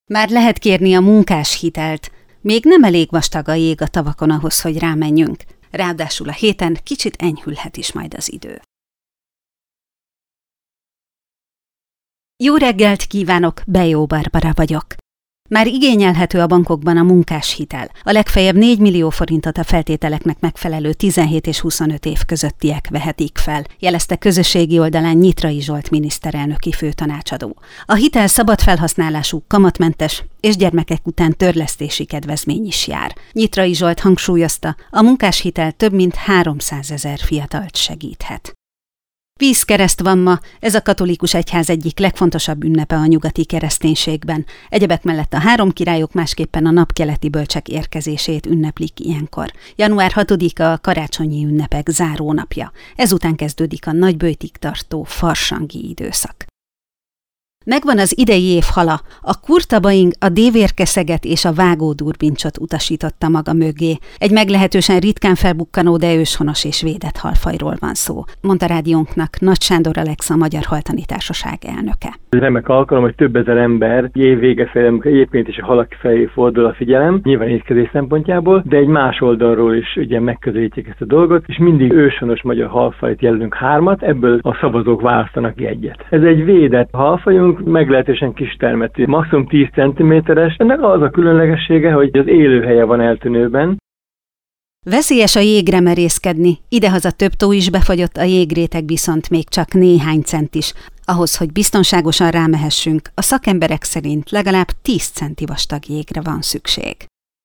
Már lehet kérni a munkáshitelt. Még nem elég vastag a jég a tavakon ahhoz, hogy rámenjünk. Ráadásul a héten kicsit enyhülhet is majd az idő. Jó reggelt kívánok, Bejó Barbara vagyok. Már igényelhető a bankokban a munkáshitel. A legfeljebb 4 millió forintot a feltételeknek megfelelő 17 és 25 év közöttiek vehetik fel, jelezte közösségi oldalán Nyitrai Zsolt miniszterelnöki főtanácsadó. A hitel szabad felhasználású, kamatmentes és gyermekek után törlesztési kedvezmény is jár. Nyitrai Zsolt hangsúlyozta, a munkáshitel több mint 300 000 fiatalt segíthet. Vízkereszt van ma, ez a katolikus egyház egyik legfontosabb ünnepe a nyugati kereszténységben. Egyebek mellett a 3 királyok másképpen a napkeleti bölcsek érkezését ünneplik ilyenkor. Január 6-a a karácsonyi ünnepek zárónapja. Ezután kezdődik a nagyböjtig tartó farsangi időszak. Megvan az idei év hala, a kurtabaing a dévérkeszeget és a vágódurbincsot utasította maga mögé. Egy meglehetősen ritkán felbukkanó, de őshonos és védett halfajról van szó, mondta rádiónknak Nagy Sándor Alex, a Magyar Haltani Társaság elnöke. Remek alkalom, hogy több ezer ember év vége felé, amikor egyébként is a halak felé fordul a figyelem, nyilván étkezés szempontjából, de egy más oldalról is ugye megközelítjük ezt a dolgot, és mindig őshonos magyar halfajt jelölünk 3, ebből a szavazók választanak egyet. Ez egy védett halfajunk, meglehetősen kis termetű, maximum 10 cm-es. Ennek az a különlegessége, hogy az élőhelye van eltűnőben. Veszélyes a jégre merészkedni, idehaza több tó is befagyott, a jégréteg viszont még csak néhány centis. Ahhoz, hogy biztonságosan rámehessünk, a szakemberek szerint legalább 10 centi vastag jégre van szükség.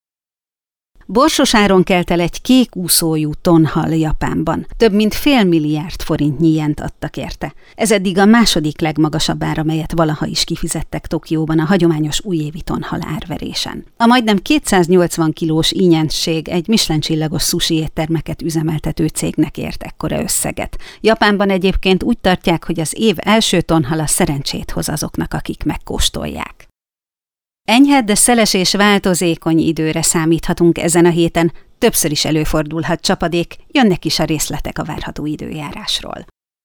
Borsos áron kelt el egy kék úszójú tonhal Japánban. Több mint $500 millió forintnyi jent adtak érte. Ez eddig a második legmagasabb ár, amelyet valaha is kifizettek Tokióban a hagyományos újévi tonhal árverésen. A majdnem 280 kilós ínyentség egy Michelin-csillagos sushi éttermeket üzemeltető cégnek ért ekkora összeget. Japánban egyébként úgy tartják, hogy az év első tonhala szerencsét hoz azoknak, akik megkóstolják. Enyhe, de szeles és változékony időre számíthatunk ezen a héten, többször is előfordulhat csapadék, jönnek is a részletek a várható időjárásról.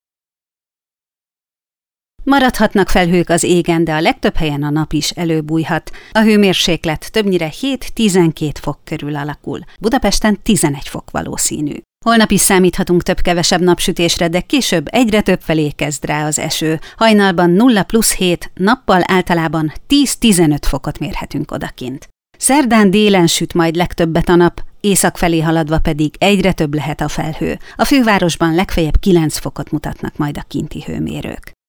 Maradhatnak felhők az égen, de a legtöbb helyen a nap is előbújhat. A hőmérséklet többnyire 7-12 fok körül alakul, Budapesten 11 fok valószínű. Holnap is számíthatunk több-kevesebb napsütésre, de később egyre több felé kezd rá az eső. Hajnalban 0+7, nappal általában 10-15 fokot mérhetünk odakint. Szerdán délen süt majd legtöbbet a nap, észak felé haladva pedig egyre több lehet a felhő. A fővárosban legfeljebb 9 fokot mutatnak majd a kinti hőmérők.